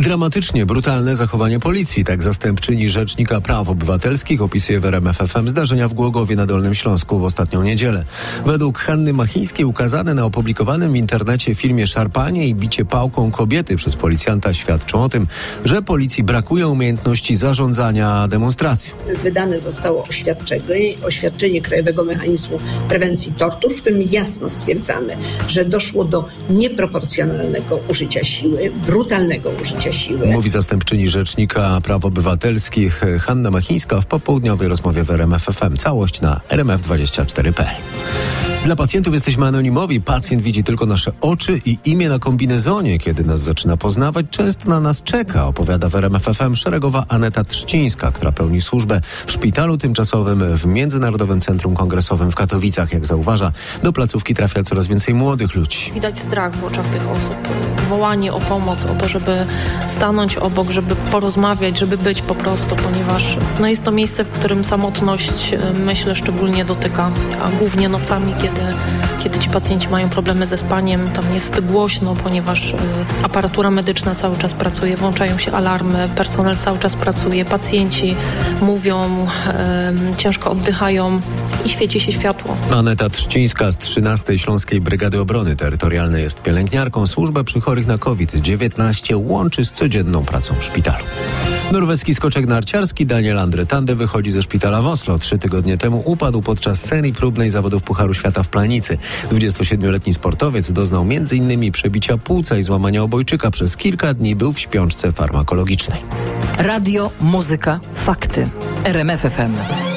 Dramatycznie brutalne zachowanie policji, tak zastępczyni Rzecznika Praw Obywatelskich opisuje w RMF FM zdarzenia w Głogowie na Dolnym Śląsku w ostatnią niedzielę. Według Hanny Machińskiej ukazane na opublikowanym w internecie filmie szarpanie i bicie pałką kobiety przez policjanta świadczą o tym, że policji brakuje umiejętności zarządzania demonstracją. Wydane zostało oświadczenie Krajowego Mechanizmu Prewencji Tortur, w którym jasno stwierdzamy, że doszło do nieproporcjonalnego użycia siły, brutalnego użycia siły. Mówi zastępczyni Rzecznika Praw Obywatelskich Hanna Machińska w popołudniowej rozmowie w RMF FM. Całość na rmf24.pl. Dla pacjentów jesteśmy anonimowi. Pacjent widzi tylko nasze oczy i imię na kombinezonie. Kiedy nas zaczyna poznawać, często na nas czeka, opowiada w RMF FM szeregowa Aneta Trzcińska, która pełni służbę w szpitalu tymczasowym w Międzynarodowym Centrum Kongresowym w Katowicach. Jak zauważa, do placówki trafia coraz więcej młodych ludzi. Widać strach w oczach tych osób. Wołanie o pomoc, o to, żeby stanąć obok, żeby porozmawiać, żeby być po prostu, ponieważ jest to miejsce, w którym samotność, myślę, szczególnie dotyka, a głównie nocami, kiedy ci pacjenci mają problemy ze spaniem, tam jest głośno, ponieważ aparatura medyczna cały czas pracuje, włączają się alarmy, personel cały czas pracuje, pacjenci mówią, ciężko oddychają i świeci się światło. Aneta Trzcińska z 13. Śląskiej Brygady Obrony Terytorialnej jest pielęgniarką. Służba przy chorych na COVID-19 łączy z codzienną pracą w szpitalu. Norweski skoczek narciarski Daniel Andre Tande wychodzi ze szpitala w Oslo. 3 tygodnie temu upadł podczas serii próbnej zawodów Pucharu Świata w Planicy. 27-letni sportowiec doznał m.in. przebicia płuca i złamania obojczyka. Przez kilka dni był w śpiączce farmakologicznej. Radio, muzyka, fakty. RMF FM.